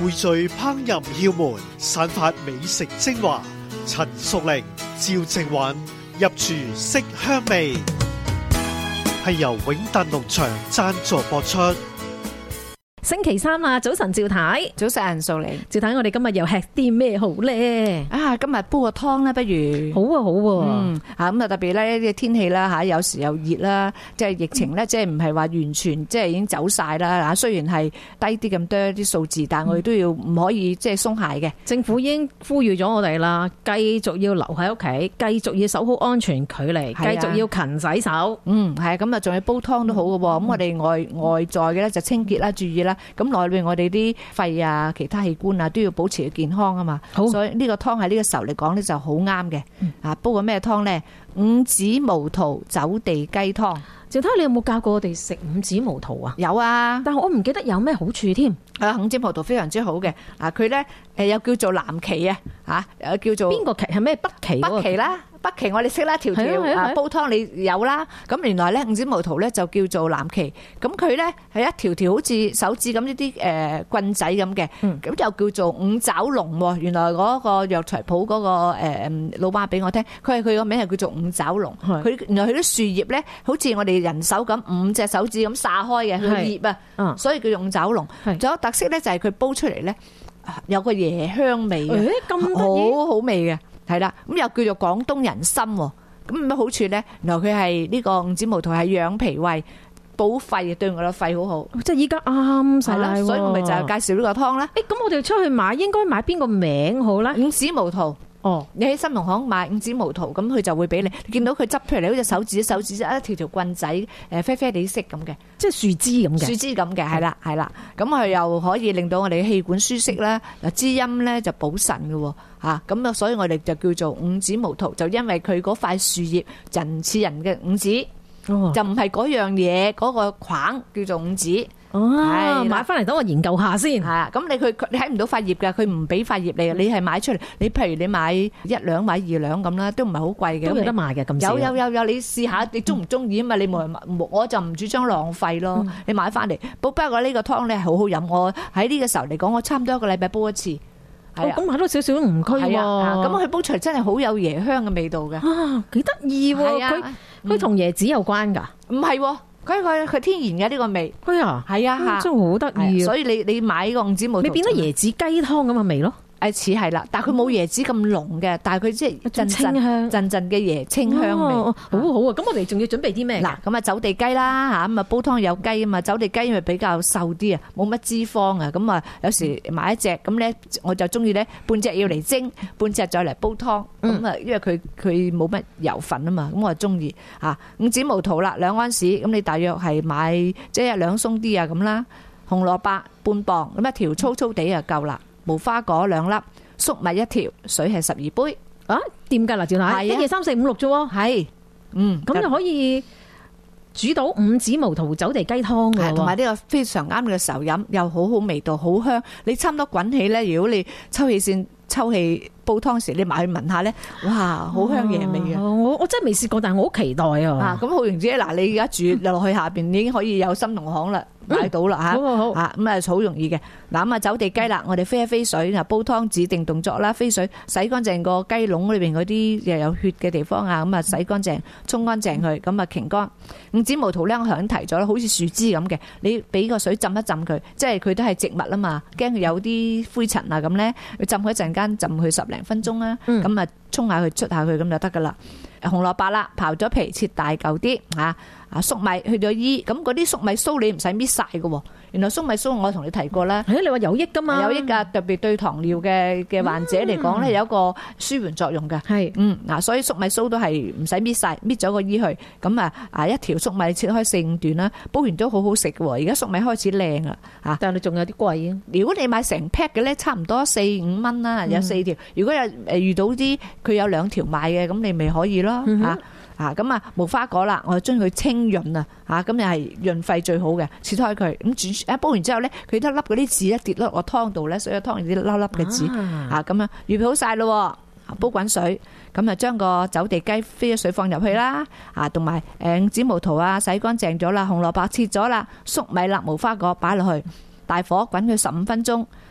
匯聚烹飪竅門，散發美食精華。陳淑玲、趙靜允入廚色香味，係由永達農場贊助播出。 星期三啦，早晨趙太， 早晨淑玲， 趙太，我哋今日又吃啲咩好咧？ 啊，今日煲個湯啦，不如好啊，好啊， 咁啊特別咧啲天氣啦吓，有時又熱啦，即係疫情咧，即係唔係話完全即係已經走晒啦吓。雖然係低啲咁多啲數字，但係我哋都要唔可以即係鬆懈嘅。 政府已經呼籲咗我哋啦，繼續要留喺屋企，繼續要守好安全距離，繼續要勤洗手。 係啊，咁啊仲要煲湯都好嘅。咁我哋外在嘅咧就清潔啦，注意啦。咁內邊我哋啲肺啊、其他器官啊都要保持健康啊嘛。好，所以呢個湯喺呢個時候嚟講咧就好啱嘅。煲個咩湯咧？五子無桃走地雞湯。 趙太，你有冇教過我哋食五子無桃啊？ 有啊， 但係我唔記得有咩好處添。 五子無桃非常之好嘅。佢咧又叫做藍芪啊，叫做邊個芪？係咩北芪？ 北芪啦。北芪我哋識啦，條條煲湯你有啦。咁原來咧五子無桃咧就叫做藍芪，咁佢咧係一條條好似手指咁呢啲棍仔咁嘅，咁就叫做五爪龍。原來嗰個藥材鋪嗰個老闆俾我聽，佢個名係叫做五爪龍。佢原來佢啲樹葉咧好似我哋人手咁五隻手指咁撒開嘅佢葉啊，所以叫做五爪龍。仲有特色咧就係佢煲出嚟咧有個椰香味嘅， 咁好好味嘅。係啦，咁又叫做廣東人參，咁有咩好處咧？原來佢係呢個五子無桃係養脾胃、補肺，對我哋肺好好。 即係依家啱晒啦， 所以我咪就係介紹呢個湯啦。 咁我哋出去買應該買邊個名好咧？ 五子無桃。你喺新農行買五子無桃，咁佢就會俾你。你見到佢執出嚟，好似手指一條棍仔，啡啡地色咁嘅， 即係樹枝咁嘅。樹枝咁嘅，係啦。咁佢又可以令到我哋嘅氣管舒適啦，滋陰咧就補腎嘅。咁啊，所以我哋就叫做五子無桃，就因為佢嗰塊樹葉就似人嘅五指，就唔係嗰樣嘢嗰個框叫做五指。 買翻嚟等我研究下先。 咁你睇唔到塊葉嘅，佢唔俾塊葉你係買出嚟。你譬如你買1兩買2兩咁啦，都唔係好貴嘅。 都有得賣嘅咁少。 有，你試下，你中唔中意啊嘛？你我就唔主張浪費咯。你買翻嚟，不過呢個湯咧好好飲。我喺呢個時候嚟講，我差唔多1個禮拜煲一次。 咁買多少少都唔拘喎。 咁佢煲出嚟真係好有椰香嘅味道嘅。 幾得意喎！佢同椰子有關㗎？ 唔係喎。佢天然嘅呢個味，係啊， 真係好得意。 所以你買個五子無桃， 你變得椰子雞湯咁嘅味咯。 似係啦，但係佢冇椰子咁濃嘅，但係佢即係陣陣嘅椰清香味，好好啊！咁我哋仲要準備啲咩？ 嗱，咁啊走地雞啦嚇，咁啊煲湯有雞啊嘛，走地雞因為比較瘦啲啊，冇乜脂肪啊，咁啊有時買一隻咁咧，我就中意咧半隻要嚟蒸，半隻再嚟煲湯，咁啊因為佢冇乜油份啊嘛，咁我就中意嚇。五子無桃啦，2安士，咁你大約係買即係2鬆啲啊咁啦，紅蘿蔔半磅，咁一條粗粗地就夠啦。無花果2粒，粟米1條，水係12杯。 掂㗎啦，趙太，1、2、3、4、5、6啫喎。 係， 咁就可以煮到五子無桃走地雞湯㗎。 同埋呢個非常啱嘅時候飲，又好好味道，好香。你差唔多滾起咧，如果你抽氣煲湯時，你埋去聞下咧，哇，好香椰味嘅。 我真係未試過，但係我好期待啊。 咁好容易嗱，你而家住落去下邊，你已經可以有新農行啦。買到啦嚇，咁啊好容易嘅。嗱咁啊走地雞啦，我哋飛一飛水，嗱煲湯指定動作啦，飛水洗乾淨個雞籠裏邊嗰啲又有血嘅地方啊，咁啊洗乾淨，沖乾淨佢，咁啊擎乾。五子無桃咧，我頭先提咗啦，好似樹枝咁嘅，你俾個水浸一浸佢，即係佢都係植物啊嘛，驚佢有啲灰塵啊咁咧，浸佢一陣間，浸佢10零分鐘啦，咁啊沖下佢出下佢咁就得噶啦。紅蘿蔔啦，刨咗皮切大嚿啲嚇。粟米去咗衣，咁嗰啲粟米鬚你唔使搣晒嘅。原來粟米鬚我同你提過啦， 你話有益噶嘛？ 有益噶，特別對糖尿嘅患者嚟講咧，有一個舒緩作用嘅。係，所以粟米鬚都係唔使搣晒，搣咗個衣去。咁一條粟米切開4、5段啦，煲完都好好食嘅。而家粟米開始靚啦， 但係你仲有啲貴啊。 如果你買成 pack 嘅咧，差唔多4、5蚊啦，有4條。如果有遇到啲佢有2條賣嘅，咁你咪可以咯嚇。咁無花果啦，我就將佢清潤啊，咁又係潤肺最好嘅，切開佢咁煮，煲完之後咧，佢一粒嗰啲籽一跌落個湯度咧，所以湯有啲粒粒嘅籽咁樣預備好晒咯，煲滾水，咁啊將個走地雞飛咗水放入去啦，同埋五子無桃啊洗乾淨咗啦，紅蘿蔔切咗啦，粟米啦，無花果擺落去，大火滾佢15分鐘。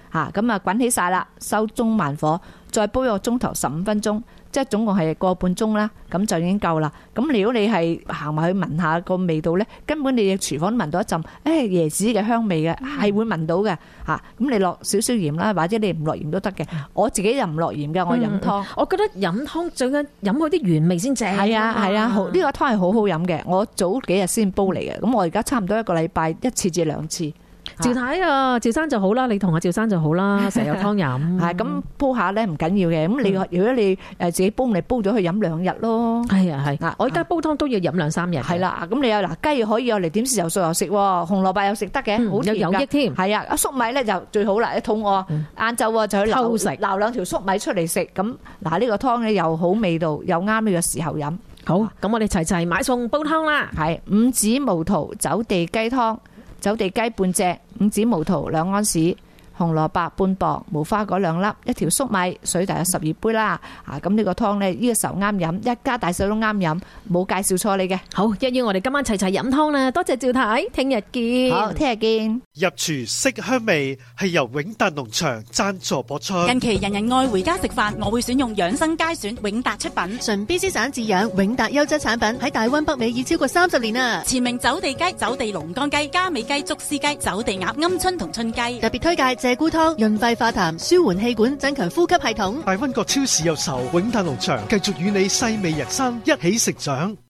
咁啊滾起晒啦，收中慢火，再煲1個鐘頭15分鐘，即係總共係個半鐘啦，咁就已經夠啦。咁如果你係行埋去聞下個味道咧，根本你廚房都聞到一陣椰子嘅香味嘅，係會聞到嘅嚇。咁你落少少鹽啦，或者你唔落鹽都得嘅。我自己就唔落鹽嘅，我飲湯。我覺得飲湯最緊飲佢啲原味先正。 係啊，呢個湯係好好飲嘅。我早幾日先煲嚟嘅，咁我而家差唔多1個禮拜1次至2次。 趙太啊，趙生就好啦，你同阿趙生就好啦，成日有湯飲。 係咁煲下咧唔緊要嘅，咁你如果你自己煲，你煲咗去飲2日咯。 係啊係，我而家煲湯都要飲2、3日。係啦，咁你又雞可以用嚟點豉油素又食，紅蘿蔔又食得嘅，好甜㗎， 有益添。 係啊，粟米咧就最好啦，一肚餓晏晝就去偷食撈2條粟米出嚟食，咁呢個湯咧又好味道，又啱呢個時候飲。 好，咁我哋齊齊買餸煲湯啦。 係5指毛肚走地雞湯。走地雞半隻，5指毛肚2安士，紅蘿蔔半磅，無花果2粒，一條粟米，水大約12杯啦。咁呢個湯呢，呢個時候啱飲，一家大細都啱飲，冇介紹錯你嘅。 好，一於我哋今晚齊齊飲湯啦，多謝趙太，聽日見。 好，聽日見。 入廚色香味係由永達農場贊助播出。 近期人人愛回家食飯，我會選用養生佳選永達出品， 純 B C 省飼養永達優質產品，喺大灣北美已超過30年啦。 前名走地雞、走地龍江雞、嘉美雞、竹絲雞、走地鴨、鵪鶉同春雞。 特別推介鷓鴣湯，潤肺化痰，舒緩氣管，增強呼吸系統。 大溫國超市有售，永達農場繼續與你細味人生，一起成長。